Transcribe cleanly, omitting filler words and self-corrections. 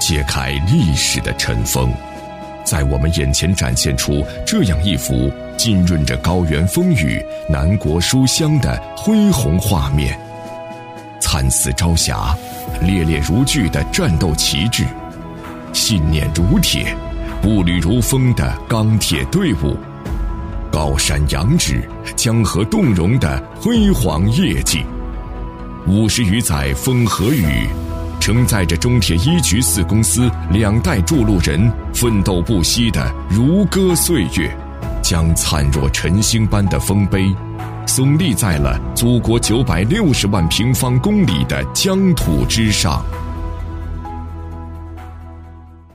揭开历史的尘封，在我们眼前展现出这样一幅浸润着高原风雨、南国书香的恢宏画面。灿似朝霞，烈烈如炬的战斗旗帜，信念如铁，步履如风的钢铁队伍，高山仰止，江河动容的辉煌业绩。50余载风和雨，承载着中铁一局4公司2代筑路人奋斗不息的如歌岁月，将灿若晨星般的丰碑耸立在了祖国960万平方公里的疆土之上。